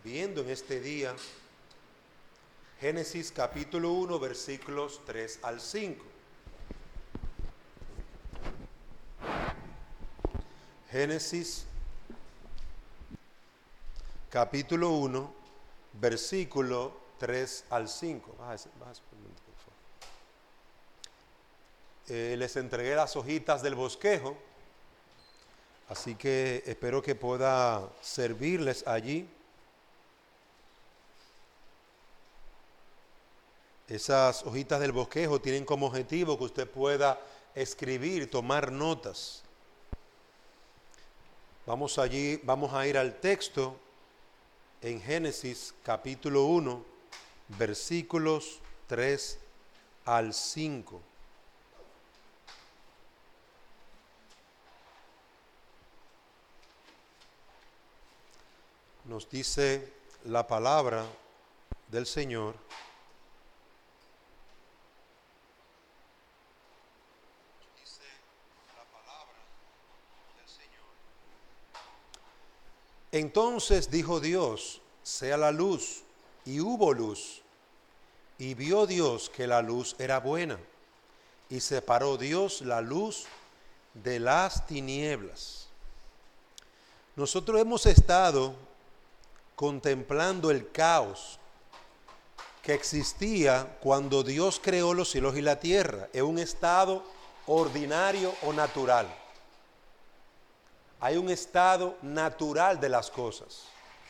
viendo en este día Génesis capítulo 1, versículos 3 al 5. Génesis capítulo 1, versículo 3 al 5. Les entregué las hojitas del bosquejo, así que espero que pueda servirles allí. Esas hojitas del bosquejo tienen como objetivo que usted pueda escribir, tomar notas. Vamos a ir al texto en Génesis capítulo 1, versículos 3 al 5. Nos dice la palabra del Señor. Entonces dijo Dios, sea la luz, y hubo luz. Y vio Dios que la luz era buena, y separó Dios la luz de las tinieblas. Nosotros hemos estado contemplando el caos que existía cuando Dios creó los cielos y la tierra, en un estado ordinario o natural. Hay un estado natural de las cosas.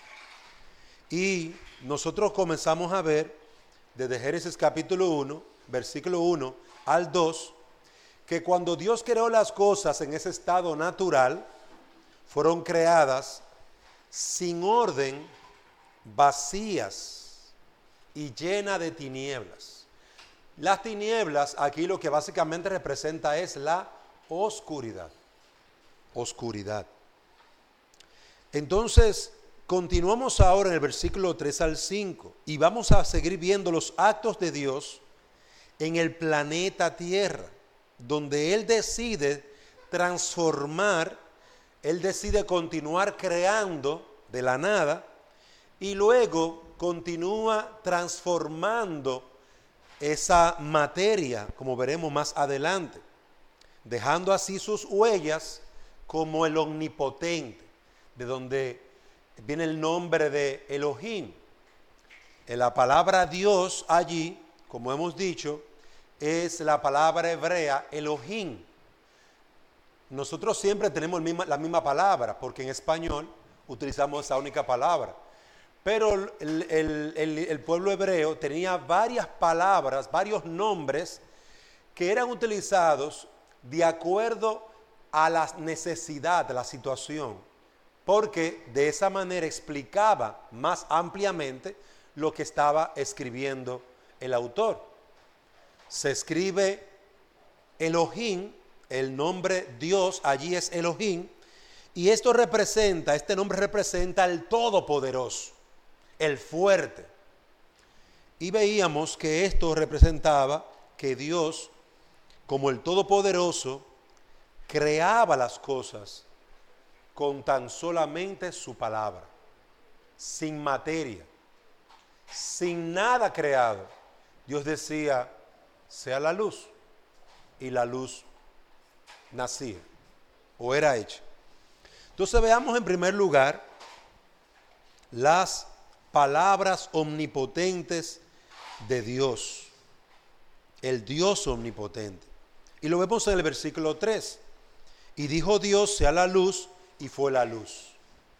Y nosotros comenzamos a ver desde Génesis capítulo 1, versículo 1 al 2, que cuando Dios creó las cosas en ese estado natural, fueron creadas sin orden, vacías y llenas de tinieblas. Las tinieblas aquí lo que básicamente representa es la oscuridad. Entonces, continuamos ahora en el versículo 3 al 5 y vamos a seguir viendo los actos de Dios en el planeta Tierra, donde Él decide transformar, Él decide continuar creando de la nada y luego continúa transformando esa materia, como veremos más adelante, dejando así sus huellas como el omnipotente, de donde viene el nombre de Elohim. En la palabra Dios allí, como hemos dicho, es la palabra hebrea Elohim. Nosotros siempre tenemos la misma palabra, porque en español utilizamos esa única palabra. Pero el pueblo hebreo tenía varias palabras, varios nombres que eran utilizados de acuerdo a la necesidad de la situación, porque de esa manera explicaba más ampliamente lo que estaba escribiendo el autor. Se escribe Elohim, el nombre Dios allí es Elohim, y este nombre representa el Todopoderoso, el fuerte. Y veíamos que esto representaba que Dios, como el Todopoderoso, creaba las cosas con tan solamente su palabra, sin materia, sin nada creado. Dios decía, sea la luz, y la luz nacía o era hecha. Entonces veamos en primer lugar las palabras omnipotentes de Dios, el Dios omnipotente. Y lo vemos en el versículo 3. Y dijo Dios, sea la luz, y fue la luz.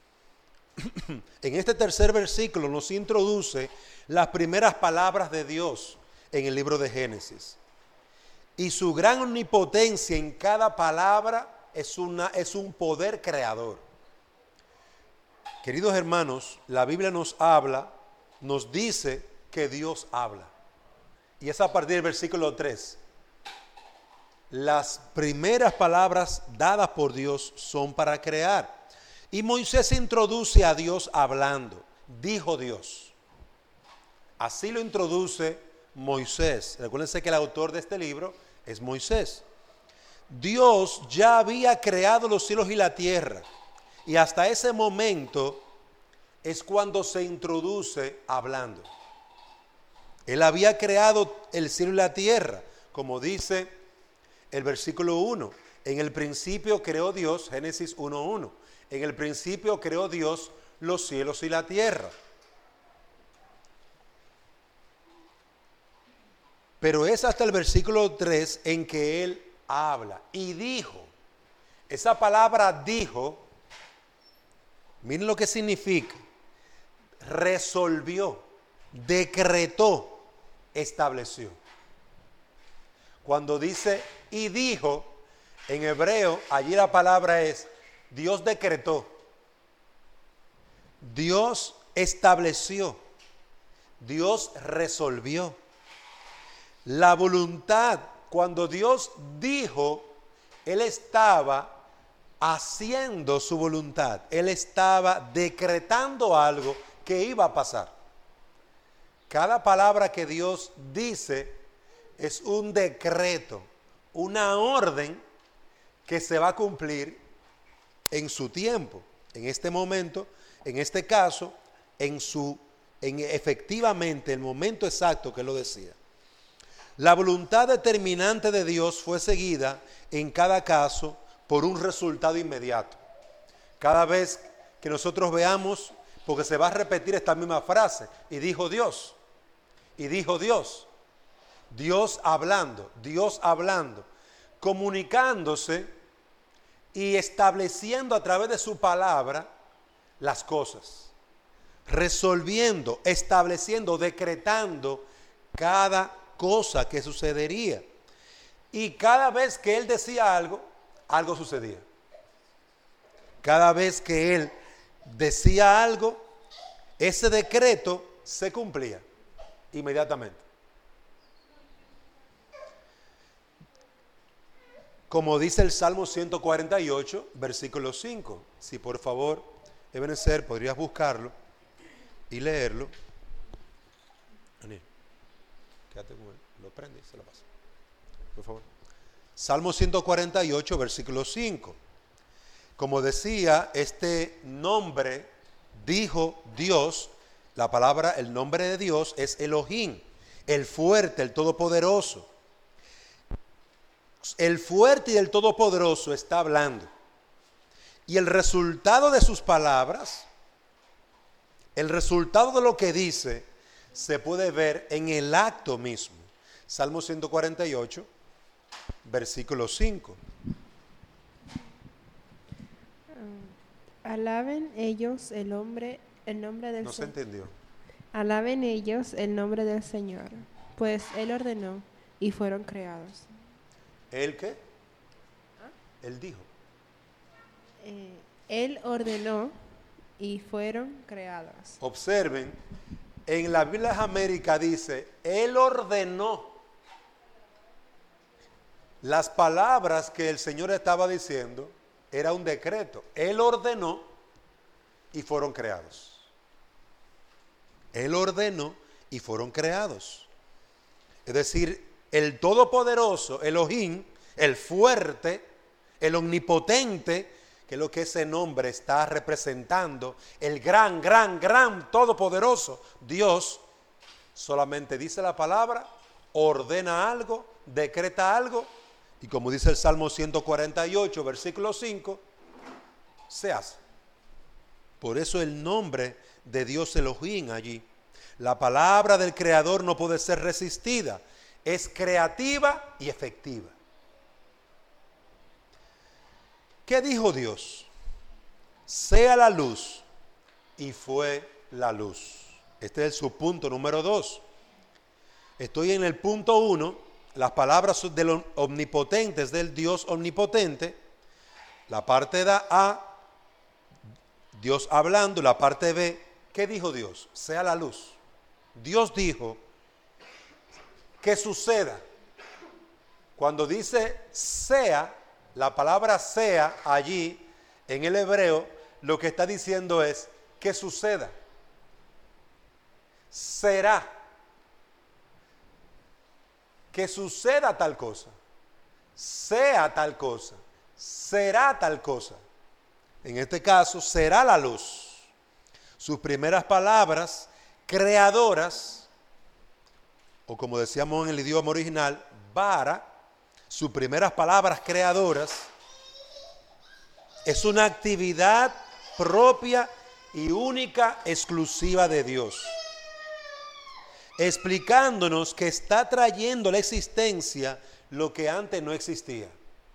En este tercer versículo nos introduce las primeras palabras de Dios en el libro de Génesis. Y su gran omnipotencia en cada palabra es un poder creador. Queridos hermanos, la Biblia nos dice que Dios habla. Y es a partir del versículo 3. Las primeras palabras dadas por Dios son para crear. Y Moisés introduce a Dios hablando. Dijo Dios. Así lo introduce Moisés. Recuérdense que el autor de este libro es Moisés. Dios ya había creado los cielos y la tierra. Y hasta ese momento es cuando se introduce hablando. Él había creado el cielo y la tierra, como dice el versículo 1. En el principio creó Dios, Génesis 1:1. En el principio creó Dios los cielos y la tierra. Pero es hasta el versículo 3 en que Él habla y dijo. Esa palabra dijo, miren lo que significa. Resolvió, decretó, estableció. Cuando dice y dijo, en hebreo, allí la palabra es Dios decretó, Dios estableció, Dios resolvió. La voluntad, cuando Dios dijo, Él estaba haciendo su voluntad. Él estaba decretando algo que iba a pasar. Cada palabra que Dios dice es un decreto, una orden que se va a cumplir en su tiempo, en este momento, en este caso, en efectivamente el momento exacto que lo decía. La voluntad determinante de Dios fue seguida en cada caso por un resultado inmediato. Cada vez que nosotros veamos, porque se va a repetir esta misma frase, y dijo Dios, Dios hablando, comunicándose y estableciendo a través de su palabra las cosas, resolviendo, estableciendo, decretando cada cosa que sucedería. Y cada vez que Él decía algo, algo sucedía. Cada vez que Él decía algo, ese decreto se cumplía inmediatamente. Como dice el Salmo 148, versículo 5. Si por favor, Ebenezer, podrías buscarlo y leerlo. Daniel, quédate con él, lo prende y se lo pasa. Por favor. Salmo 148, versículo 5. Como decía, este nombre, dijo Dios, la palabra, el nombre de Dios es Elohim, el fuerte, el todopoderoso. El fuerte y el todopoderoso está hablando. Y el resultado de sus palabras, el resultado de lo que dice, se puede ver en el acto mismo. Salmo 148, versículo 5. Alaben ellos el nombre del Señor. No se entendió. Alaben ellos el nombre del Señor, pues Él ordenó y fueron creados. ¿Él qué? Él dijo. Él ordenó y fueron creados. Observen, en la Biblia de América dice, Él ordenó. Las palabras que el Señor estaba diciendo era un decreto. Él ordenó y fueron creados. Él ordenó y fueron creados. Es decir, el todopoderoso, Elohim, el fuerte, el omnipotente, que es lo que ese nombre está representando, el gran todopoderoso Dios, solamente dice la palabra, ordena algo, decreta algo, y como dice el Salmo 148, versículo 5, se hace. Por eso el nombre de Dios Elohim allí. La palabra del Creador no puede ser resistida. Es creativa y efectiva. ¿Qué dijo Dios? Sea la luz, y fue la luz. Este es su punto número 2. Estoy en el punto 1, las palabras del omnipotente, es del Dios omnipotente. La parte A, Dios hablando, la parte B, ¿qué dijo Dios? Sea la luz. Dios dijo que suceda. Cuando dice sea, la palabra sea allí en el hebreo, lo que está diciendo es que suceda. Será. Que suceda tal cosa. Sea tal cosa. Será tal cosa. En este caso, será la luz. sus primeras palabras creadoras, o como decíamos en el idioma original, bara, sus primeras palabras creadoras, es una actividad propia y única, exclusiva de Dios, explicándonos que está trayendo a la existencia lo que antes no existía.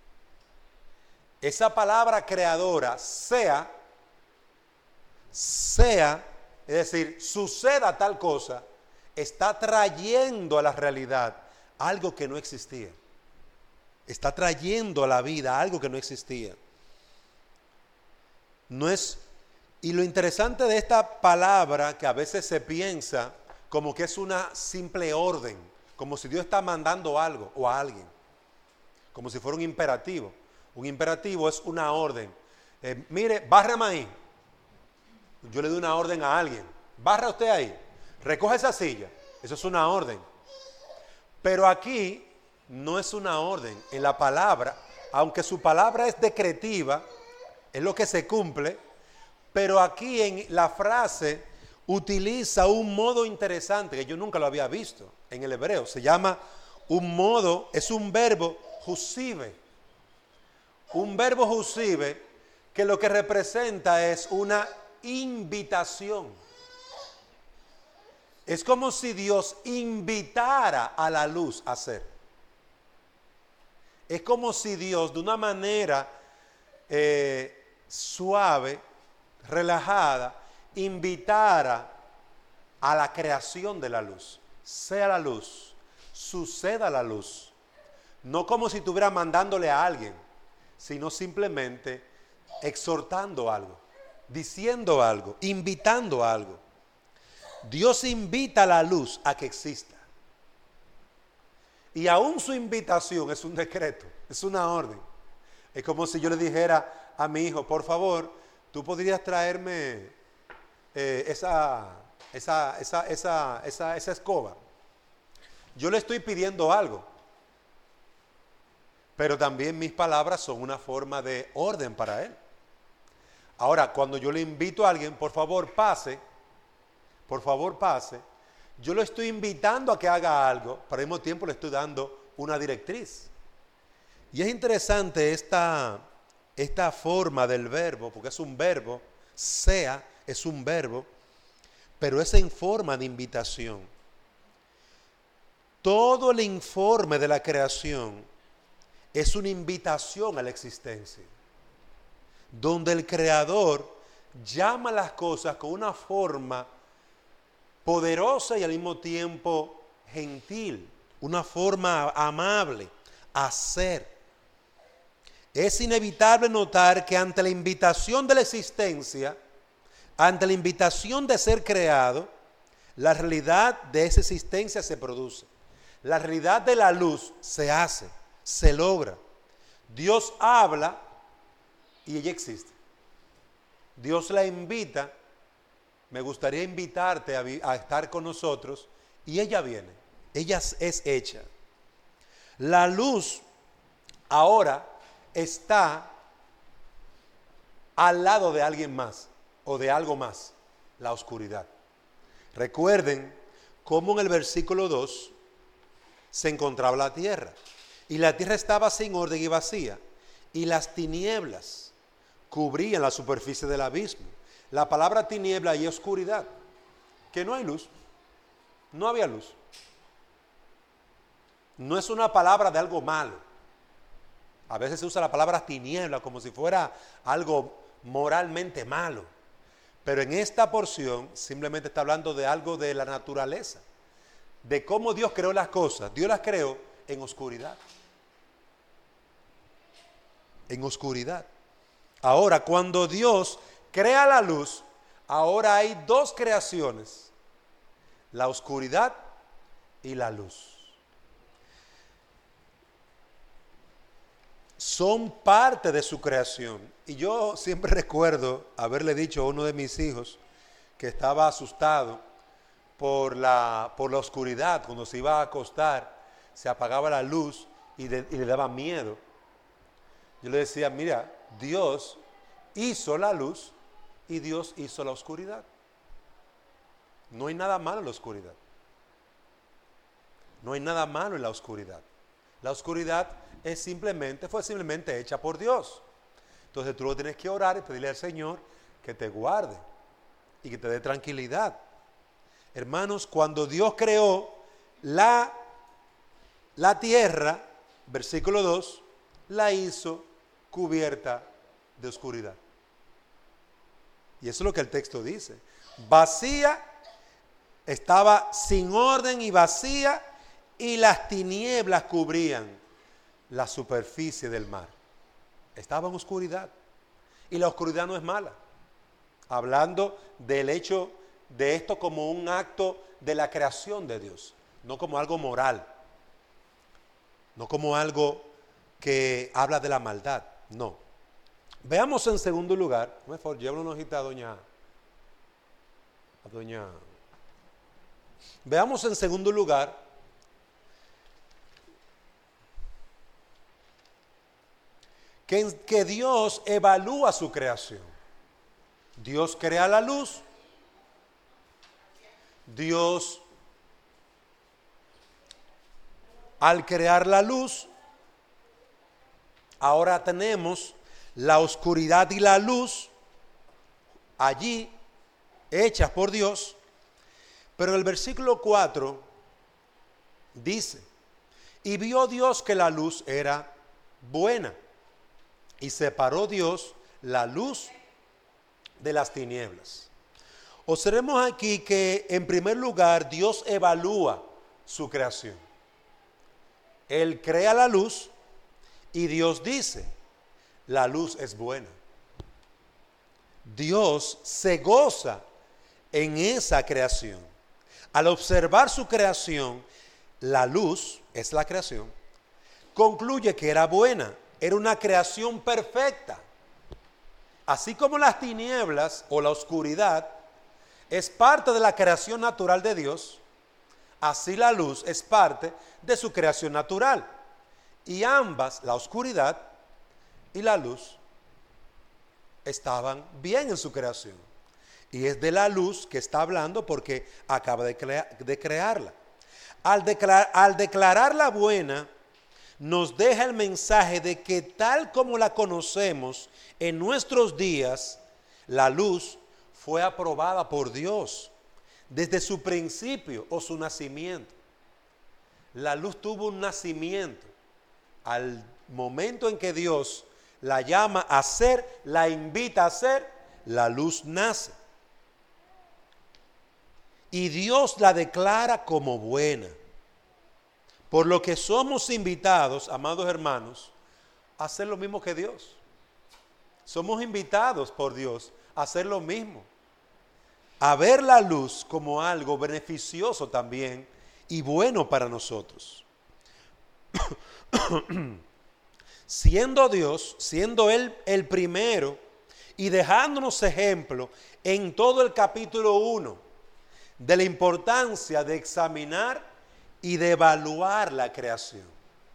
Esa palabra creadora, sea, es decir, suceda tal cosa, está trayendo a la realidad algo que no existía. Está trayendo a la vida algo que no existía. No es, y lo interesante de esta palabra, que a veces se piensa como que es una simple orden, como si Dios está mandando algo o a alguien, como si fuera un imperativo. Un imperativo es una orden. Mire, bárrame ahí. Yo le doy una orden a alguien. Barra usted ahí. Recoge esa silla. Eso es una orden. Pero aquí no es una orden. En la palabra, aunque su palabra es decretiva, es lo que se cumple, pero aquí en la frase utiliza un modo interesante que yo nunca lo había visto en el hebreo. Se llama un modo, es un verbo jusive. Un verbo jusive que lo que representa es una invitación. Es como si Dios invitara a la luz a ser. Es como si Dios de una manera suave, relajada, invitara a la creación de la luz. Sea la luz, suceda la luz. No como si estuviera mandándole a alguien, sino simplemente exhortando algo, diciendo algo, invitando algo. Dios invita a la luz a que exista. Y aún su invitación es un decreto, es una orden. Es como si yo le dijera a mi hijo, por favor, tú podrías traerme esa escoba. Yo le estoy pidiendo algo. Pero también mis palabras son una forma de orden para él. Ahora, cuando yo le invito a alguien, por favor pase, yo lo estoy invitando a que haga algo, pero al mismo tiempo le estoy dando una directriz. Y es interesante esta forma del verbo, porque es un verbo, sea, es un verbo, pero es en forma de invitación. Todo el informe de la creación es una invitación a la existencia, donde el Creador llama las cosas con una forma poderosa y al mismo tiempo gentil, una forma amable, a ser. Es inevitable notar que ante la invitación de la existencia, ante la invitación de ser creado, la realidad de esa existencia se produce. La realidad de la luz se hace. Se logra. Dios habla y ella existe. Dios la invita. Me gustaría invitarte a estar con nosotros y ella viene. Ella es hecha. La luz ahora está al lado de alguien más o de algo más, la oscuridad. Recuerden cómo en el versículo 2 se encontraba la tierra. Y la tierra estaba sin orden y vacía, y las tinieblas cubrían la superficie del abismo. La palabra tiniebla y oscuridad, que no hay luz, no había luz. No es una palabra de algo malo. A veces se usa la palabra tiniebla como si fuera algo moralmente malo. Pero en esta porción simplemente está hablando de algo de la naturaleza, de cómo Dios creó las cosas. Dios las creó en oscuridad. En oscuridad. Ahora, cuando Dios crea la luz, ahora hay dos creaciones: la oscuridad y la luz. Son parte de su creación. Y yo siempre recuerdo haberle dicho a uno de mis hijos que estaba asustado por la oscuridad. Cuando se iba a acostar, se apagaba la luz y le daba miedo. Yo le decía, mira, Dios hizo la luz y Dios hizo la oscuridad. No hay nada malo en la oscuridad. No hay nada malo en la oscuridad. La oscuridad fue simplemente hecha por Dios. Entonces tú lo tienes que orar y pedirle al Señor que te guarde y que te dé tranquilidad. Hermanos, cuando Dios creó la tierra, versículo 2, la hizo cubierta de oscuridad. Y eso es lo que el texto dice. Vacía, estaba sin orden y vacía, y las tinieblas cubrían la superficie del mar. Estaba en oscuridad. Y la oscuridad no es mala. Hablando del hecho de esto como un acto de la creación de Dios, no como algo moral, no como algo que habla de la maldad, no. Veamos en segundo lugar, por favor, llévale una hojita a doña. Veamos en segundo lugar que Dios evalúa su creación. Dios crea la luz. Dios, al crear la luz, ahora tenemos la oscuridad y la luz allí hechas por Dios. Pero en el versículo 4 dice: y vio Dios que la luz era buena, y separó Dios la luz de las tinieblas. Observemos aquí que en primer lugar Dios evalúa su creación. Él crea la luz y Dios dice: la luz es buena. Dios se goza en esa creación. Al observar su creación, la luz es la creación, concluye que era buena, era una creación perfecta. Así como las tinieblas o la oscuridad es parte de la creación natural de Dios, así la luz es parte de su creación natural. Y ambas, la oscuridad y la luz, estaban bien en su creación. Y es de la luz que está hablando porque acaba de crearla. Al declararla buena, nos deja el mensaje de que tal como la conocemos en nuestros días, la luz fue aprobada por Dios desde su principio o su nacimiento. La luz tuvo un nacimiento. Al momento en que Dios la llama a ser, la invita a ser, la luz nace. Y Dios la declara como buena. Por lo que somos invitados, amados hermanos, a hacer lo mismo que Dios. Somos invitados por Dios a hacer lo mismo. A ver la luz como algo beneficioso también y bueno para nosotros. Siendo Dios, siendo Él el primero y dejándonos ejemplo en todo el capítulo 1 de la importancia de examinar y de evaluar la creación.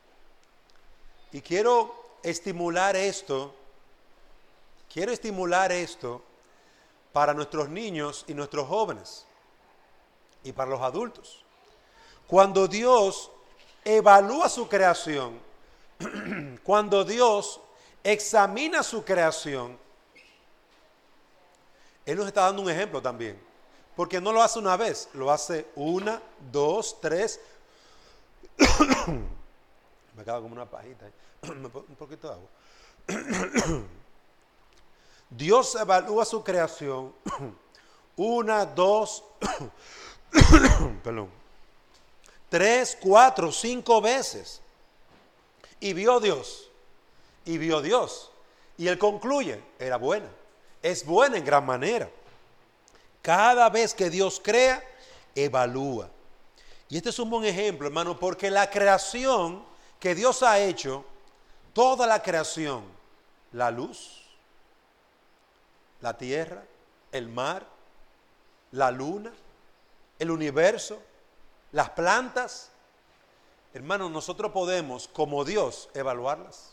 Y quiero estimular esto para nuestros niños y nuestros jóvenes y para los adultos. Cuando Dios evalúa su creación, cuando Dios examina su creación, Él nos está dando un ejemplo también. Porque no lo hace una vez, lo hace 1, 2, 3. Me queda como una pajita. Un poquito de agua. Dios evalúa su creación 1, 2, 3, 4, 5 veces. Y vio Dios. Y Él concluye, era buena. Es buena en gran manera. Cada vez que Dios crea, evalúa. Y este es un buen ejemplo, hermano, porque la creación que Dios ha hecho, toda la creación, la luz, la tierra, el mar, la luna, el universo, las plantas, hermano, nosotros podemos, como Dios, evaluarlas,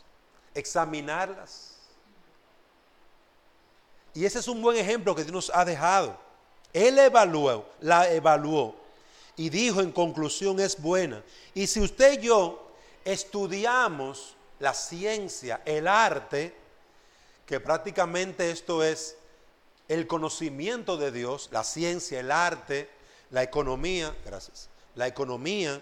examinarlas. Y ese es un buen ejemplo que Dios nos ha dejado. Él la evaluó y dijo en conclusión es buena. Y si usted y yo estudiamos la ciencia, el arte, que prácticamente esto es el conocimiento de Dios, la ciencia, el arte, la economía, gracias, la economía,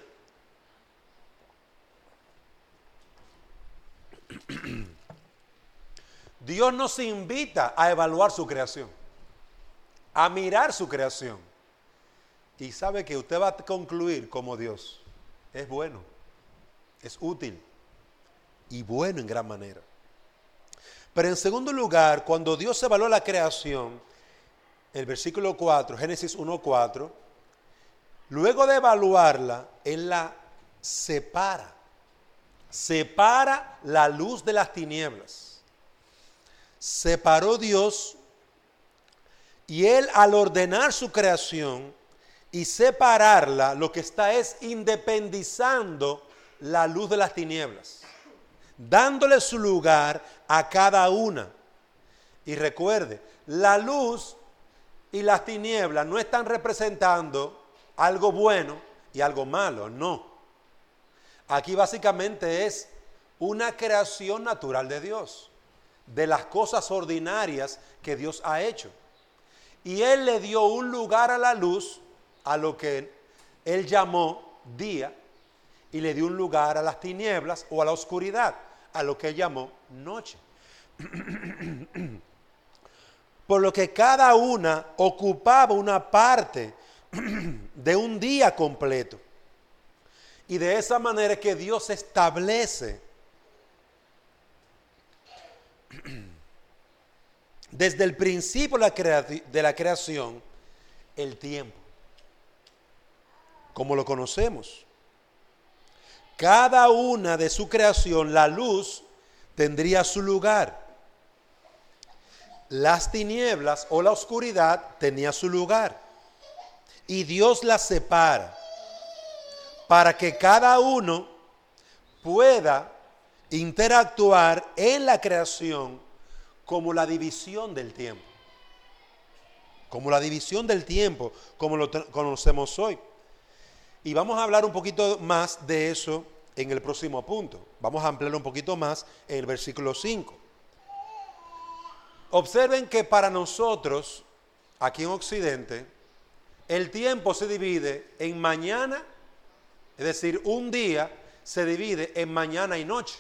Dios nos invita a evaluar su creación, a mirar su creación. Y sabe que usted va a concluir como Dios. Es bueno, es útil y bueno en gran manera. Pero en segundo lugar, cuando Dios evaluó la creación, el versículo 4, Génesis 1:4, luego de evaluarla, Él la separa. Separa la luz de las tinieblas. Separó Dios y Él al ordenar su creación y separarla, lo que está es independizando la luz de las tinieblas, dándole su lugar a cada una. Y recuerde, la luz y las tinieblas no están representando algo bueno y algo malo, no. Aquí básicamente es una creación natural de Dios, de las cosas ordinarias que Dios ha hecho. Y Él le dio un lugar a la luz, a lo que Él llamó día, y le dio un lugar a las tinieblas o a la oscuridad, a lo que Él llamó noche. Por lo que cada una ocupaba una parte de un día completo. Y de esa manera es que Dios establece desde el principio de la creación el tiempo, como lo conocemos. Cada una de su creación, la luz tendría su lugar. Las tinieblas o la oscuridad tenía su lugar. Y Dios las separa para que cada uno pueda interactuar en la creación como la división del tiempo. Como la división del tiempo, como lo conocemos hoy. Y vamos a hablar un poquito más de eso en el próximo punto. Vamos a ampliar un poquito más en el versículo 5. Observen que para nosotros, aquí en Occidente, el tiempo se divide en mañana, es decir, un día se divide en mañana y noche.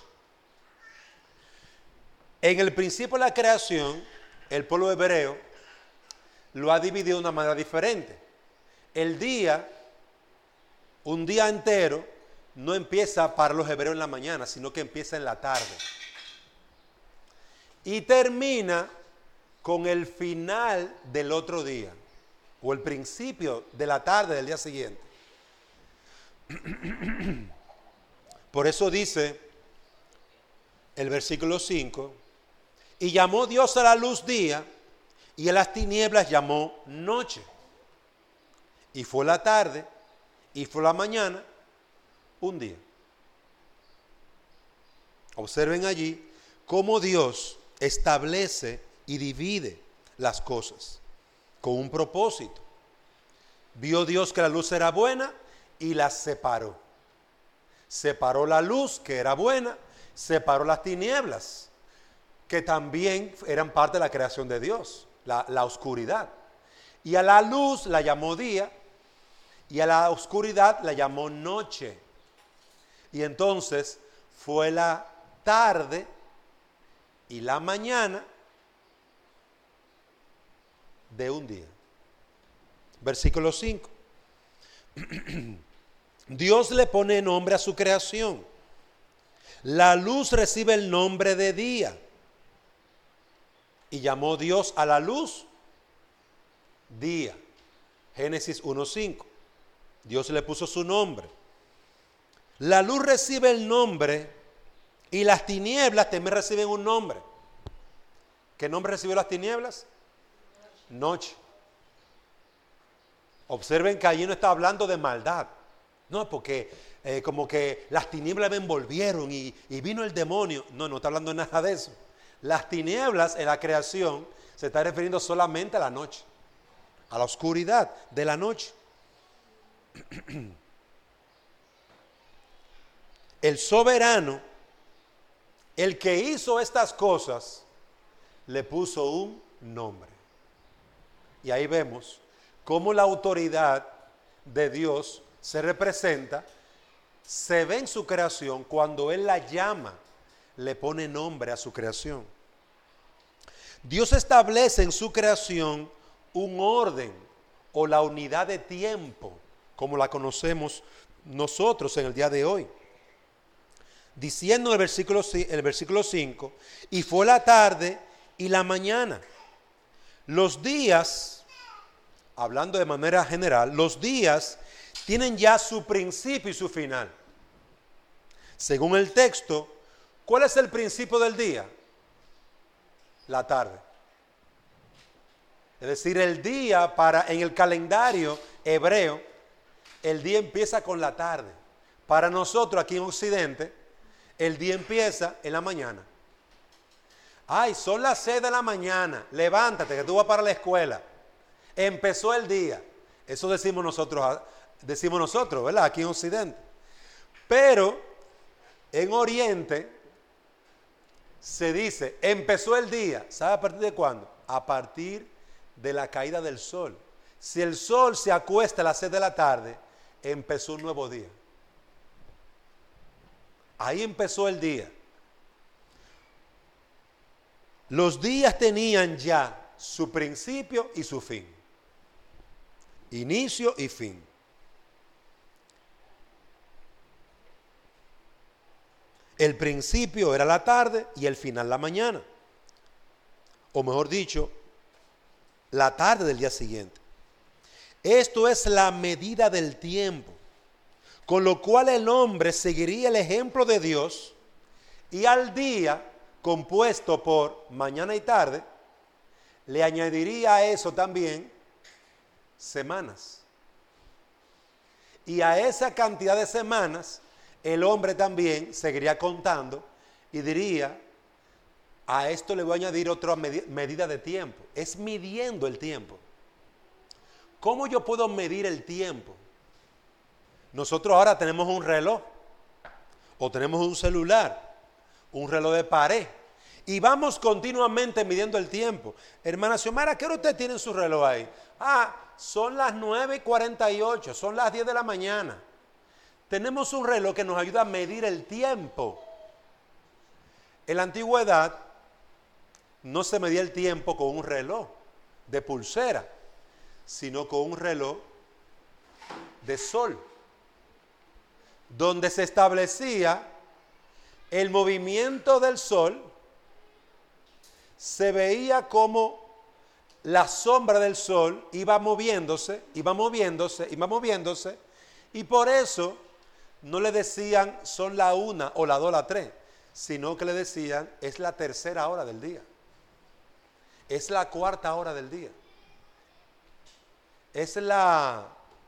En el principio de la creación, el pueblo hebreo lo ha dividido de una manera diferente. El día, un día entero, no empieza para los hebreos en la mañana, sino que empieza en la tarde. Y termina con el final del otro día, o el principio de la tarde del día siguiente. Por eso dice el versículo 5, y llamó Dios a la luz día, y a las tinieblas llamó noche. Y fue la tarde, y fue la mañana, un día. Observen allí cómo Dios establece y divide las cosas con un propósito. Vio Dios que la luz era buena y las separó. Separó la luz, que era buena, separó las tinieblas, que también eran parte de la creación de Dios, la oscuridad. Y a la luz la llamó día, y a la oscuridad la llamó noche. Y entonces fue la tarde y la mañana de un día. Versículo 5. Dios le pone nombre a su creación. La luz recibe el nombre de día. Y llamó Dios a la luz día. Génesis 1:5. Dios le puso su nombre. La luz recibe el nombre y las tinieblas también reciben un nombre. ¿Qué nombre recibió las tinieblas? Noche. Observen que allí no está hablando de maldad. No, porque como que las tinieblas me envolvieron y vino el demonio. No, no está hablando de nada de eso. Las tinieblas en la creación se está refiriendo solamente a la noche. a la oscuridad de la noche. El soberano, el que hizo estas cosas, le puso un nombre. Y ahí vemos cómo la autoridad de Dios se representa, se ve en su creación cuando Él la llama, le pone nombre a su creación. Dios establece en su creación un orden o la unidad de tiempo, como la conocemos nosotros en el día de hoy. Diciendo en el versículo 5, y fue la tarde y la mañana. Los días, hablando de manera general, los días tienen ya su principio y su final. Según el texto, ¿cuál es el principio del día? La tarde. Es decir, el día en el calendario hebreo, el día empieza con la tarde. Para nosotros aquí en Occidente, el día empieza en la mañana. Ay, son las 6 de la mañana, levántate que tú vas para la escuela. Empezó el día. Eso decimos nosotros, ¿verdad? Aquí en Occidente. Pero en Oriente se dice, empezó el día. ¿Sabe a partir de cuándo? A partir de la caída del sol. Si el sol se acuesta a las 6 de la tarde, empezó un nuevo día. Ahí empezó el día. Los días tenían ya su principio y su fin. Inicio y fin. El principio era la tarde y el final la mañana. O mejor dicho, la tarde del día siguiente. Esto es la medida del tiempo, con lo cual el hombre seguiría el ejemplo de Dios y al día, compuesto por mañana y tarde, le añadiría a eso también semanas. Y a esa cantidad de semanas, el hombre también seguiría contando y diría, a esto le voy a añadir otra medida de tiempo. Es midiendo el tiempo. ¿Cómo yo puedo medir el tiempo? Nosotros ahora tenemos un reloj o tenemos un celular, un reloj de pared y vamos continuamente midiendo el tiempo. Hermana Xiomara, ¿qué hora usted tiene en su reloj ahí? Son las 9:48, son las 10 de la mañana. Tenemos un reloj que nos ayuda a medir el tiempo. En la antigüedad no se medía el tiempo con un reloj de pulsera, sino con un reloj de sol, donde se establecía el movimiento del sol, se veía como la sombra del sol iba moviéndose, y por eso no le decían son la 1 o la 2 o la 3, sino que le decían es la tercera hora del día, es la cuarta hora del día, es la...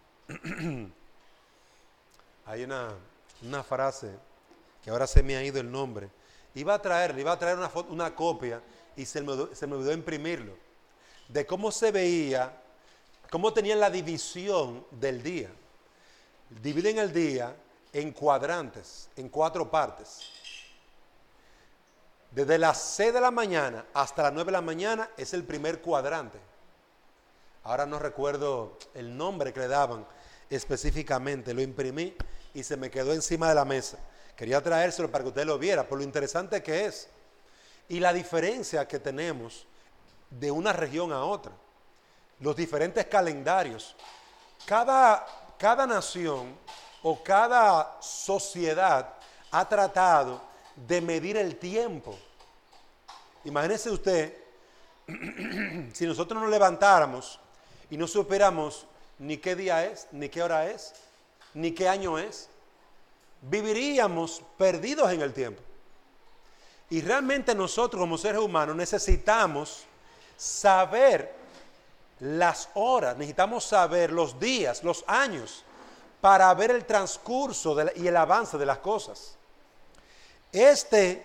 Hay una frase que ahora se me ha ido el nombre. Iba a traer una copia y se me olvidó imprimirlo. De cómo se veía, cómo tenían la división del día. Dividen el día en cuadrantes, en 4 partes. Desde las 6 de la mañana hasta las 9 de la mañana es el primer cuadrante. Ahora no recuerdo el nombre que le daban específicamente, lo imprimí y se me quedó encima de la mesa. Quería traérselo para que usted lo viera, por lo interesante que es. Y la diferencia que tenemos de una región a otra. Los diferentes calendarios. Cada nación o cada sociedad ha tratado de medir el tiempo. Imagínese usted, si nosotros nos levantáramos y no supiéramos ni qué día es, ni qué hora es, ni qué año es, viviríamos perdidos en el tiempo. Y realmente nosotros como seres humanos necesitamos saber las horas, necesitamos saber los días, los años, para ver el transcurso y el avance de las cosas. Esta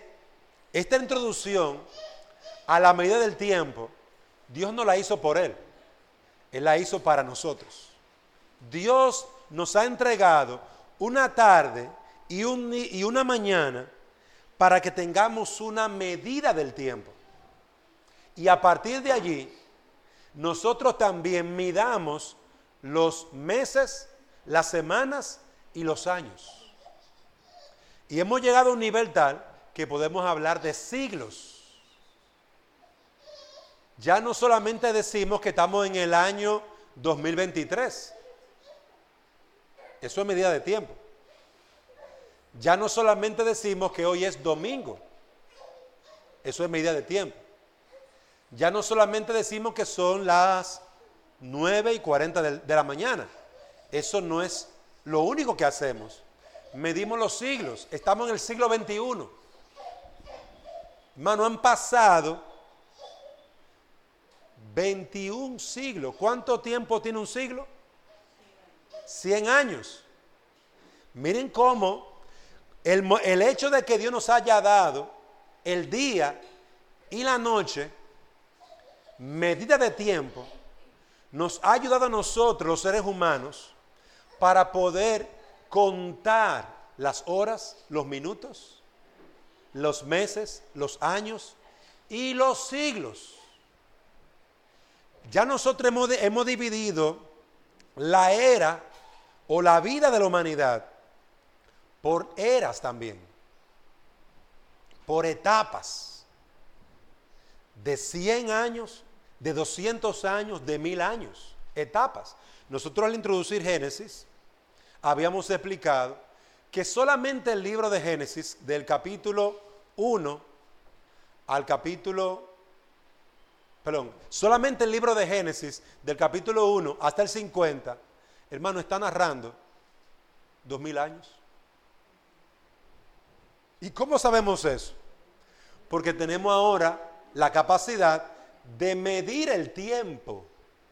introducción a la medida del tiempo, Dios no la hizo por él. Él la hizo para nosotros. Dios nos ha entregado una tarde y una mañana para que tengamos una medida del tiempo. Y a partir de allí, nosotros también midamos los meses, las semanas y los años. Y hemos llegado a un nivel tal que podemos hablar de siglos. Ya no solamente decimos que estamos en el año 2023. Eso es medida de tiempo. Ya no solamente decimos que hoy es domingo. Eso es medida de tiempo. Ya no solamente decimos que son las 9:40 de la mañana. Eso no es lo único que hacemos. Medimos los siglos. Estamos en el siglo XXI. Hermano, han pasado 21 siglos. ¿Cuánto tiempo tiene un siglo? 100 años. Miren cómo el hecho de que Dios nos haya dado el día y la noche, medida de tiempo, nos ha ayudado a nosotros, los seres humanos, para poder contar las horas, los minutos, los meses, los años y los siglos. Ya nosotros hemos dividido la era o la vida de la humanidad por eras también, por etapas de 100 años, de 200 años, de 1000 años, etapas. Nosotros al introducir Génesis habíamos explicado que solamente el libro de Génesis, del capítulo 1 al capítulo, solamente el libro de Génesis, del capítulo 1 hasta el 50, hermano, está narrando 2000 años. ¿Y cómo sabemos eso? Porque tenemos ahora la capacidad de medir el tiempo.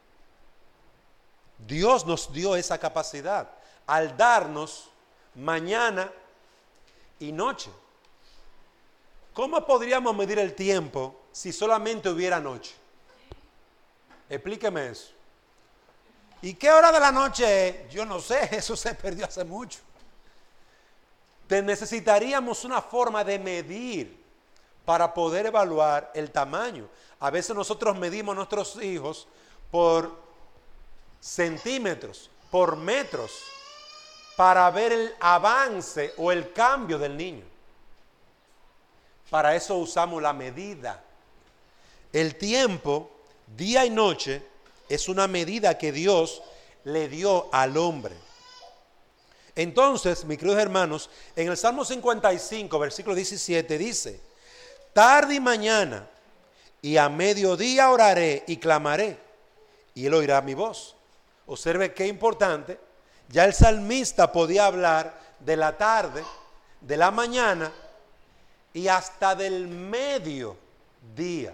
Dios nos dio esa capacidad al darnos mañana y noche. ¿Cómo podríamos medir el tiempo si solamente hubiera noche? Explíqueme eso. ¿Y qué hora de la noche es? Yo no sé, eso se perdió hace mucho. Necesitaríamos una forma de medir para poder evaluar el tamaño. A veces nosotros medimos a nuestros hijos por centímetros, por metros, para ver el avance o el cambio del niño. Para eso usamos la medida. El tiempo, día y noche, es una medida que Dios le dio al hombre. Entonces, mis queridos hermanos, en el Salmo 55, versículo 17, dice: tarde y mañana y a mediodía oraré y clamaré, y él oirá mi voz. Observe qué importante. Ya el salmista podía hablar de la tarde, de la mañana y hasta del mediodía.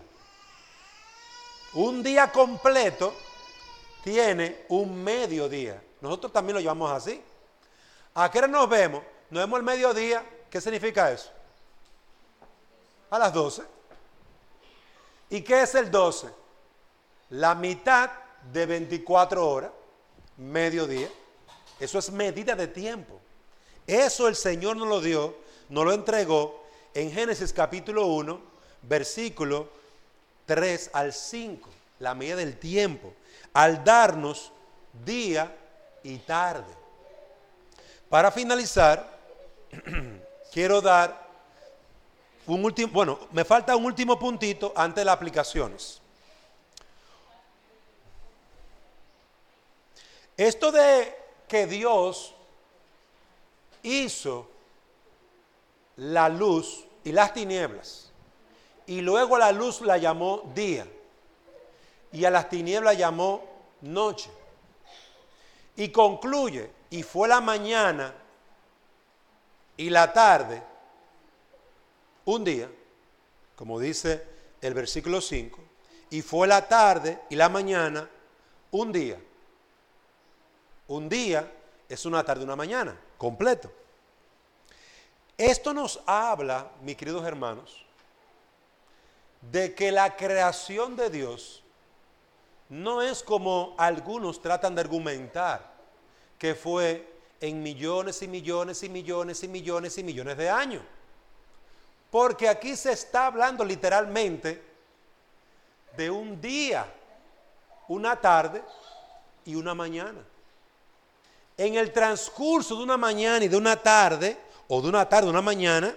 Un día completo tiene un mediodía. Nosotros también lo llamamos así. ¿A qué hora nos vemos? Nos vemos el mediodía. ¿Qué significa eso? A las 12. ¿Y qué es el 12? La mitad de 24 horas, mediodía. Eso es medida de tiempo. Eso el Señor nos lo dio, nos lo entregó en Génesis capítulo 1, versículo 3 al 5. La medida del tiempo. Al darnos día y tarde. Para finalizar, quiero dar un último, me falta un último puntito antes de las aplicaciones. Esto de que Dios hizo la luz y las tinieblas, y luego a la luz la llamó día, y a las tinieblas llamó noche, y concluye: y fue la mañana y la tarde un día, como dice el versículo 5, y fue la tarde y la mañana un día. Un día es una tarde y una mañana, completo. Esto nos habla, mis queridos hermanos, de que la creación de Dios no es como algunos tratan de argumentar, que fue en millones y millones y millones y millones y millones de años. Porque aquí se está hablando literalmente de un día, una tarde y una mañana. En el transcurso de una mañana y de una tarde, o de una tarde y una mañana,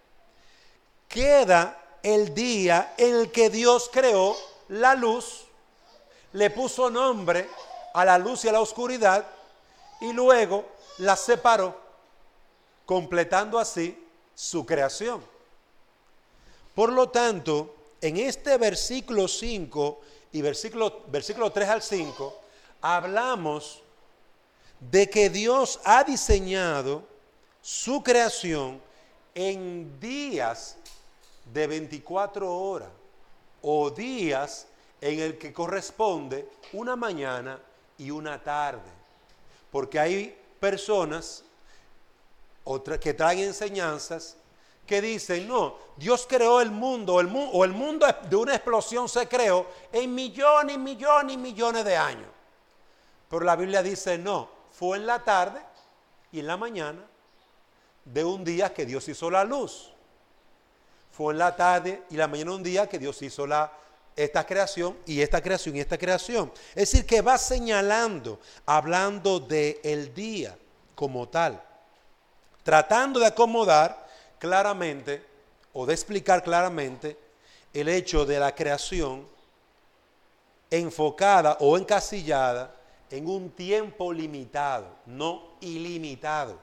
queda el día en el que Dios creó la luz, le puso nombre a la luz y a la oscuridad, y luego la separó, completando así su creación. Por lo tanto, en este versículo 5 y versículo 3 al 5, hablamos de que Dios ha diseñado su creación en días de 24 horas o días en el que corresponde una mañana y una tarde. Porque hay personas que traen enseñanzas que dicen, no, Dios creó el mundo, o el mundo de una explosión se creó en millones y millones y millones de años. Pero la Biblia dice, no, fue en la tarde y en la mañana de un día que Dios hizo la luz. Fue en la tarde y la mañana de un día que Dios hizo esta creación y esta creación y esta creación. Es decir, que va señalando, hablando del día como tal, tratando de acomodar claramente o de explicar claramente el hecho de la creación enfocada o encasillada en un tiempo limitado, no ilimitado.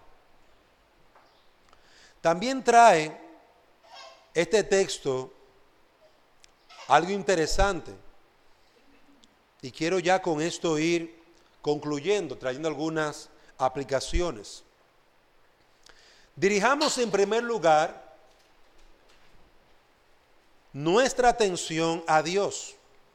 También trae este texto algo interesante, y quiero ya con esto ir concluyendo, trayendo algunas aplicaciones. Dirijamos en primer lugar nuestra atención a Dios.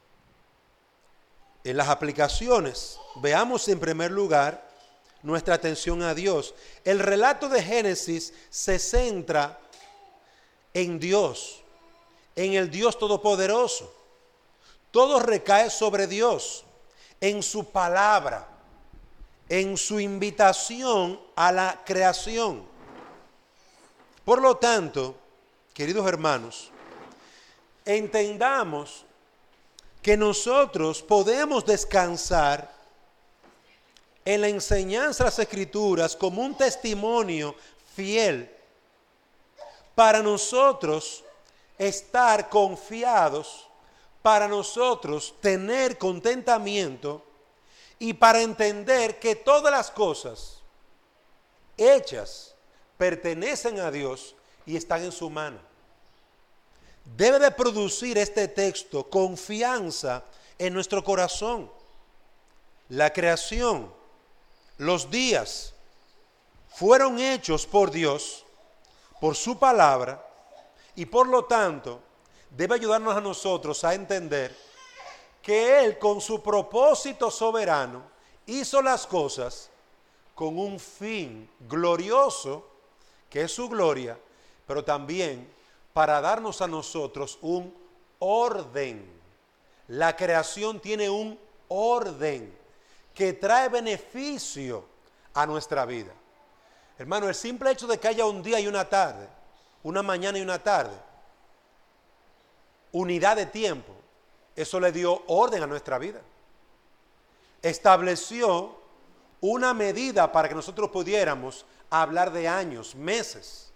En las aplicaciones, veamos en primer lugar nuestra atención a Dios. El relato de Génesis se centra en Dios, en el Dios Todopoderoso. Todo recae sobre Dios, en su palabra, en su invitación a la creación. Por lo tanto, queridos hermanos, entendamos que nosotros podemos descansar en la enseñanza de las Escrituras como un testimonio fiel para nosotros estar confiados, para nosotros tener contentamiento y para entender que todas las cosas hechas pertenecen a Dios y están en su mano. Debe de producir este texto confianza en nuestro corazón. La creación, los días, fueron hechos por Dios, por su palabra, y por lo tanto debe ayudarnos a nosotros a entender que Él, con su propósito soberano, hizo las cosas con un fin glorioso, que es su gloria, pero también para darnos a nosotros un orden. La creación tiene un orden que trae beneficio a nuestra vida. Hermano, el simple hecho de que haya un día y una tarde, una mañana y una tarde, unidad de tiempo, eso le dio orden a nuestra vida. Estableció una medida para que nosotros pudiéramos hablar de años, meses.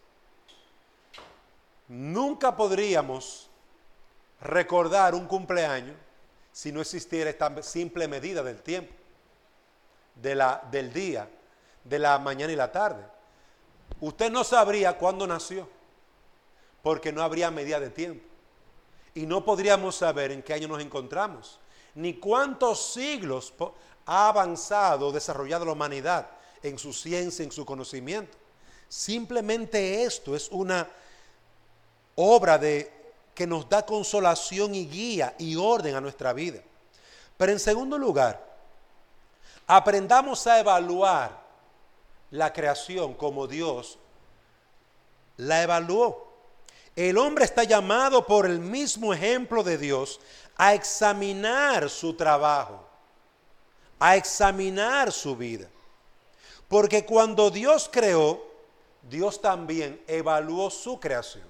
Nunca podríamos recordar un cumpleaños si no existiera esta simple medida del tiempo, del día, de la mañana y la tarde. Usted no sabría cuándo nació, porque no habría medida de tiempo. Y no podríamos saber en qué año nos encontramos, ni cuántos siglos ha avanzado o desarrollado la humanidad en su ciencia, en su conocimiento. Simplemente esto es una obra que nos da consolación y guía y orden a nuestra vida. Pero en segundo lugar, aprendamos a evaluar la creación como Dios la evaluó. El hombre está llamado por el mismo ejemplo de Dios a examinar su trabajo, a examinar su vida. Porque cuando Dios creó, Dios también evaluó su creación.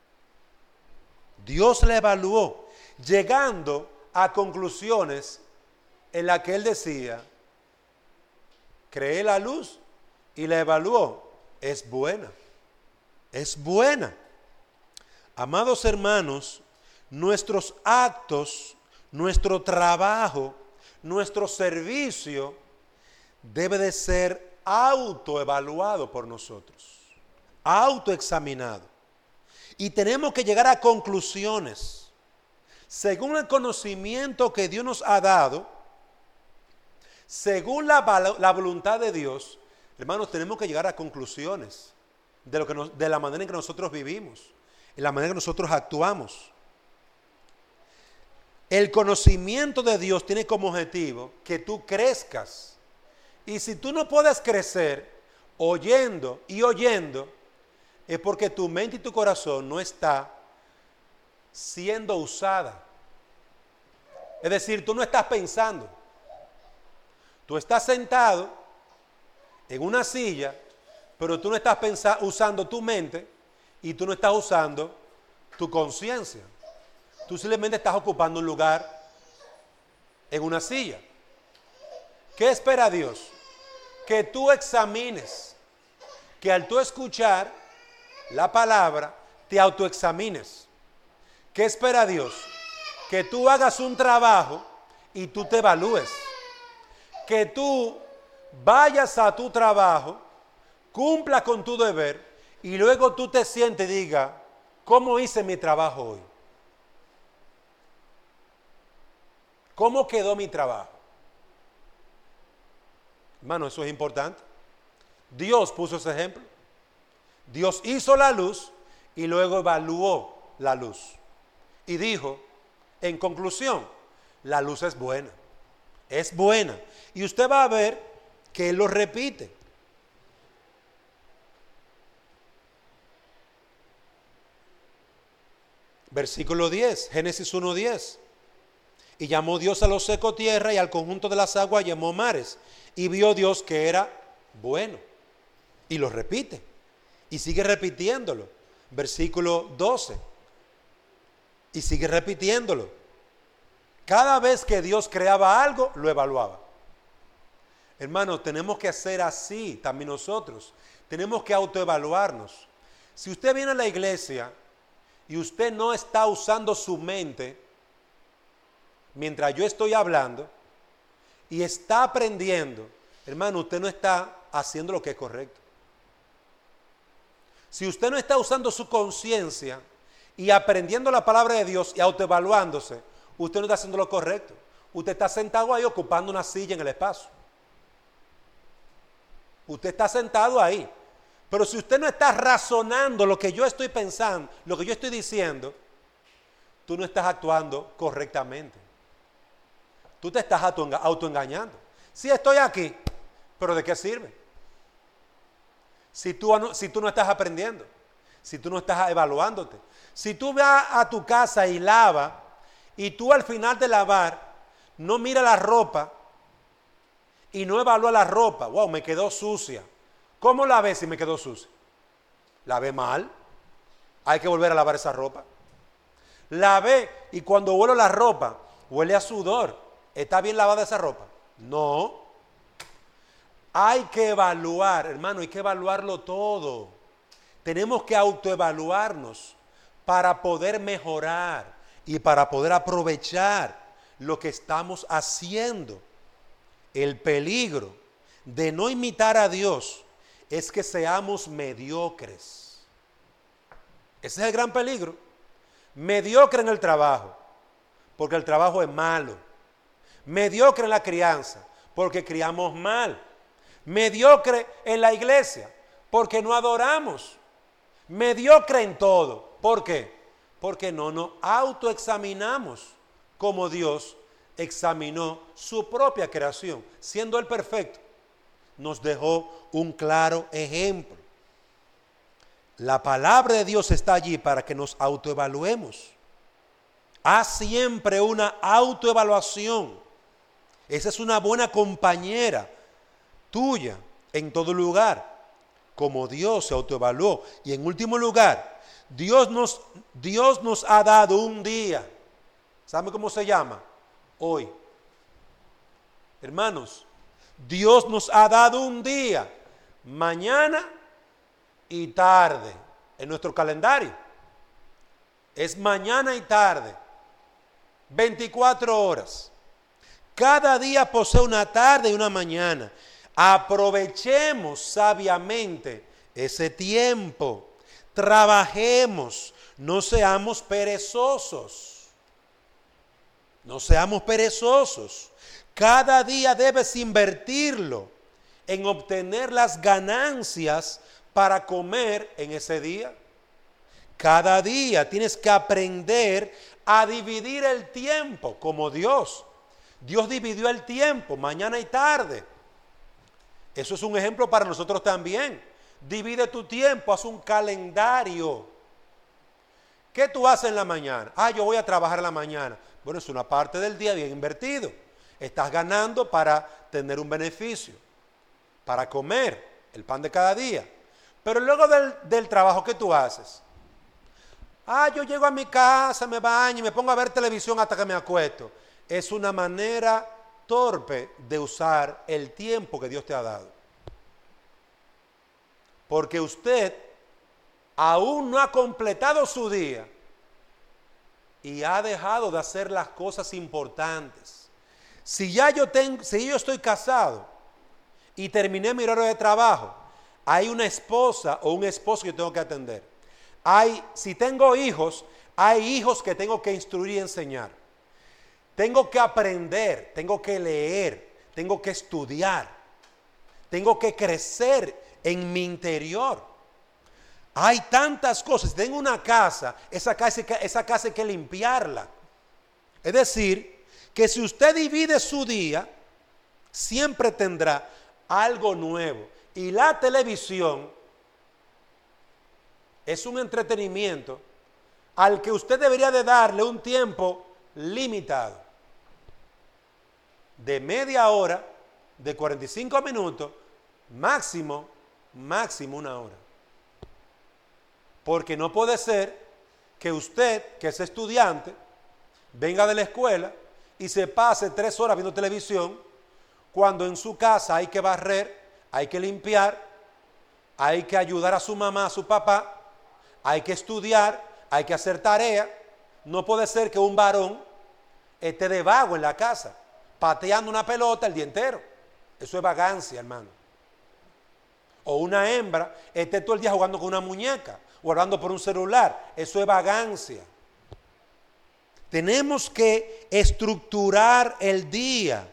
Dios la evaluó, llegando a conclusiones en las que Él decía, creé la luz y la evaluó, es buena, es buena. Amados hermanos, nuestros actos, nuestro trabajo, nuestro servicio debe de ser autoevaluado por nosotros, autoexaminado. Y tenemos que llegar a conclusiones según el conocimiento que Dios nos ha dado, según la voluntad de Dios. Hermanos, tenemos que llegar a conclusiones de la manera en que nosotros vivimos, en la manera en que nosotros actuamos. El conocimiento de Dios tiene como objetivo que tú crezcas. Y si tú no puedes crecer oyendo y oyendo, es porque tu mente y tu corazón no está siendo usada. Es decir, tú no estás pensando. Tú estás sentado en una silla, pero tú no estás usando tu mente y tú no estás usando tu conciencia. Tú simplemente estás ocupando un lugar en una silla. ¿Qué espera Dios? Que tú examines, que al tú escuchar la palabra, te autoexamines. ¿Qué espera Dios? Que tú hagas un trabajo y tú te evalúes. Que tú vayas a tu trabajo, cumpla con tu deber y luego tú te sientes y digas, ¿cómo hice mi trabajo hoy? ¿Cómo quedó mi trabajo? Hermano, eso es importante. Dios puso ese ejemplo. Dios hizo la luz y luego evaluó la luz. Y dijo, en conclusión, la luz es buena. Es buena. Y usted va a ver que Él lo repite. Versículo 10, Génesis 1:10. Y llamó Dios a lo seco tierra y al conjunto de las aguas llamó mares. Y vio Dios que era bueno. Y lo repite. Y sigue repitiéndolo. Versículo 12. Y sigue repitiéndolo. Cada vez que Dios creaba algo, lo evaluaba. Hermanos, tenemos que hacer así también nosotros. Tenemos que autoevaluarnos. Si usted viene a la iglesia y usted no está usando su mente mientras yo estoy hablando y está aprendiendo, hermano, usted no está haciendo lo que es correcto. Si usted no está usando su conciencia y aprendiendo la palabra de Dios y autoevaluándose, usted no está haciendo lo correcto. Usted está sentado ahí ocupando una silla en el espacio. Usted está sentado ahí. Pero si usted no está razonando lo que yo estoy pensando, lo que yo estoy diciendo, tú no estás actuando correctamente. Tú te estás autoengañando. Sí, estoy aquí, pero ¿de qué sirve? Si tú no estás aprendiendo, si tú no estás evaluándote, si tú vas a tu casa y lavas, y tú al final de lavar no miras la ropa y no evalúas la ropa, wow, me quedó sucia. ¿Cómo la ves si me quedó sucia? La ve mal, hay que volver a lavar esa ropa. La ve y cuando huele la ropa, huele a sudor. ¿Está bien lavada esa ropa? No. Hay que evaluar, hermano, hay que evaluarlo todo. Tenemos que autoevaluarnos para poder mejorar y para poder aprovechar lo que estamos haciendo. El peligro de no imitar a Dios es que seamos mediocres. Ese es el gran peligro. Mediocre en el trabajo, porque el trabajo es malo. Mediocre en la crianza, porque criamos mal. Mediocre en la iglesia, porque no adoramos. Mediocre en todo. ¿Por qué? Porque no nos autoexaminamos como Dios examinó su propia creación. Siendo Él perfecto, nos dejó un claro ejemplo. La palabra de Dios está allí para que nos autoevaluemos. Haz siempre una autoevaluación. Esa es una buena compañera tuya en todo lugar, como Dios se autoevaluó. Y en último lugar, Dios nos ha dado un día. ¿Sabe cómo se llama? Hoy. Hermanos, Dios nos ha dado un día, mañana y tarde, en nuestro calendario. Es mañana y tarde, 24 horas. Cada día posee una tarde y una mañana. Aprovechemos sabiamente ese tiempo. Trabajemos, no seamos perezosos. No seamos perezosos. Cada día debes invertirlo en obtener las ganancias para comer en ese día. Cada día tienes que aprender a dividir el tiempo como Dios. Dios dividió el tiempo, mañana y tarde. Eso es un ejemplo para nosotros también. Divide tu tiempo, haz un calendario. ¿Qué tú haces en la mañana? Yo voy a trabajar en la mañana. Bueno, es una parte del día bien invertido. Estás ganando para tener un beneficio, para comer el pan de cada día. Pero luego del trabajo, ¿qué tú haces? Yo llego a mi casa, me baño y me pongo a ver televisión hasta que me acuesto. Es una manera torpe de usar el tiempo que Dios te ha dado. Porque usted aún no ha completado su día y ha dejado de hacer las cosas importantes. Si yo estoy casado y terminé mi horario de trabajo, hay una esposa o un esposo que tengo que atender. Si tengo hijos, hay hijos que tengo que instruir y enseñar. Tengo que aprender, tengo que leer, tengo que estudiar, tengo que crecer en mi interior. Hay tantas cosas. Si tengo una casa, esa casa hay que limpiarla. Es decir, que si usted divide su día, siempre tendrá algo nuevo. Y la televisión es un entretenimiento al que usted debería de darle un tiempo limitado. De media hora, de 45 minutos, máximo una hora. Porque no puede ser que usted, que es estudiante, venga de la escuela y se pase 3 horas viendo televisión, cuando en su casa hay que barrer, hay que limpiar, hay que ayudar a su mamá, a su papá, hay que estudiar, hay que hacer tarea. No puede ser que un varón esté de vago en la casa, pateando una pelota el día entero. Eso es vagancia, hermano. O una hembra esté todo el día jugando con una muñeca o hablando por un celular. Eso es vagancia. Tenemos que estructurar el día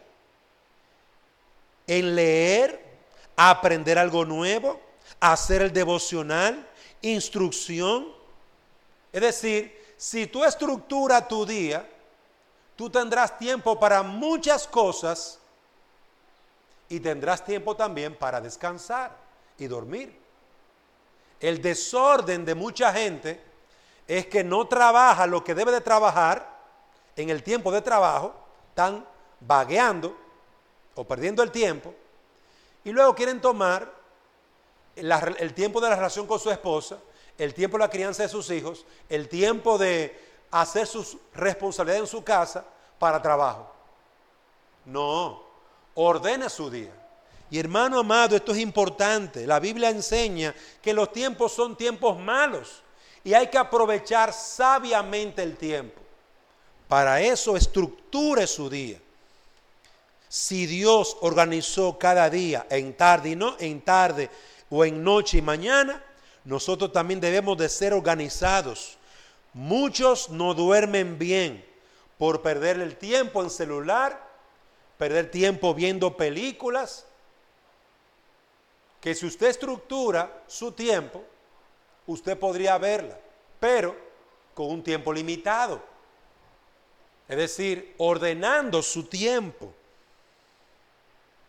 en leer, aprender algo nuevo, hacer el devocional, instrucción. Es decir, si tú estructuras tu día, tú tendrás tiempo para muchas cosas y tendrás tiempo también para descansar y dormir. El desorden de mucha gente es que no trabaja lo que debe de trabajar en el tiempo de trabajo, están vagueando o perdiendo el tiempo y luego quieren tomar el tiempo de la relación con su esposa, el tiempo de la crianza de sus hijos, el tiempo de hacer sus responsabilidades en su casa para trabajo. No, ordene su día. Y hermano amado, esto es importante. La Biblia enseña que los tiempos son tiempos malos y hay que aprovechar sabiamente el tiempo. Para eso estructure su día. Si Dios organizó cada día en tarde o en noche y mañana, nosotros también debemos de ser organizados. Muchos no duermen bien por perder el tiempo en celular, perder tiempo viendo películas. Que si usted estructura su tiempo, usted podría verla, pero con un tiempo limitado. Es decir, ordenando su tiempo.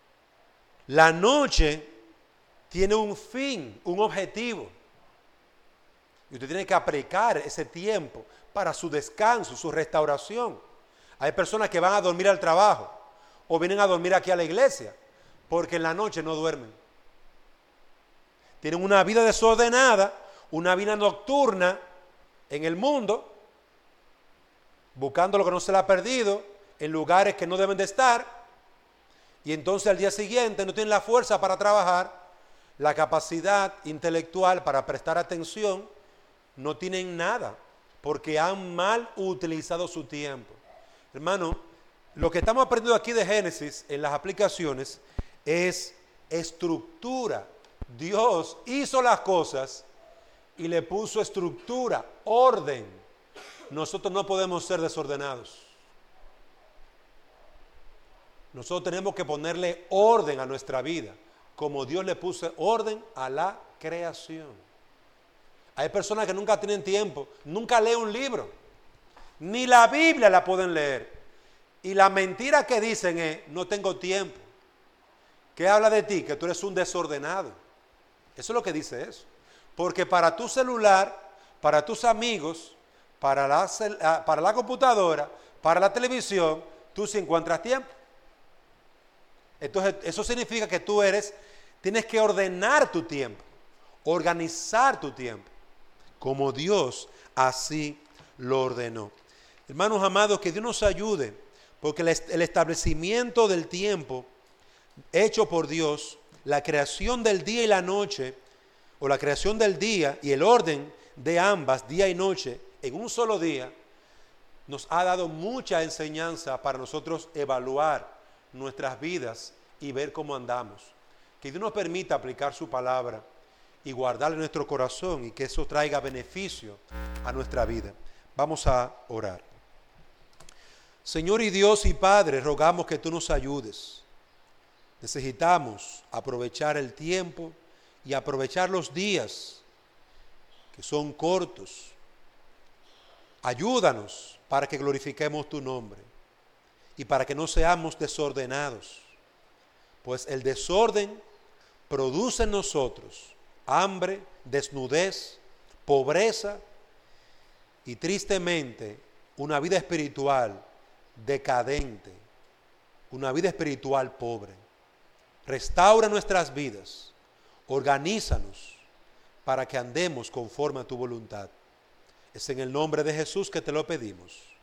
La noche tiene un fin, un objetivo. Y usted tiene que aplicar ese tiempo para su descanso, su restauración. Hay personas que van a dormir al trabajo o vienen a dormir aquí a la iglesia porque en la noche no duermen. Tienen una vida desordenada, una vida nocturna en el mundo, buscando lo que no se le ha perdido, en lugares que no deben de estar, y entonces al día siguiente no tienen la fuerza para trabajar, la capacidad intelectual para prestar atención, no tienen nada, porque han mal utilizado su tiempo. Hermano, lo que estamos aprendiendo aquí de Génesis en las aplicaciones es estructura. Dios hizo las cosas y le puso estructura, orden. Nosotros no podemos ser desordenados. Nosotros tenemos que ponerle orden a nuestra vida, como Dios le puso orden a la creación. Hay personas que nunca tienen tiempo, nunca leen un libro, ni la Biblia la pueden leer. Y la mentira que dicen es, no tengo tiempo. ¿Qué habla de ti? Que tú eres un desordenado. Eso es lo que dice eso. Porque para tu celular, para tus amigos, para la computadora, para la televisión, tú sí encuentras tiempo. Entonces, eso significa que tienes que ordenar tu tiempo, organizar tu tiempo, como Dios así lo ordenó. Hermanos amados, que Dios nos ayude, porque el establecimiento del tiempo hecho por Dios, la creación del día y la noche, o la creación del día y el orden de ambas, día y noche, en un solo día, nos ha dado mucha enseñanza para nosotros evaluar nuestras vidas y ver cómo andamos. Que Dios nos permita aplicar su palabra y guardarla en nuestro corazón y que eso traiga beneficio a nuestra vida. Vamos a orar. Señor y Dios y Padre, rogamos que tú nos ayudes. Necesitamos aprovechar el tiempo y aprovechar los días que son cortos. Ayúdanos para que glorifiquemos tu nombre y para que no seamos desordenados, pues el desorden produce en nosotros hambre, desnudez, pobreza y tristemente una vida espiritual decadente, una vida espiritual pobre. Restaura nuestras vidas, organízanos para que andemos conforme a tu voluntad. Es en el nombre de Jesús que te lo pedimos.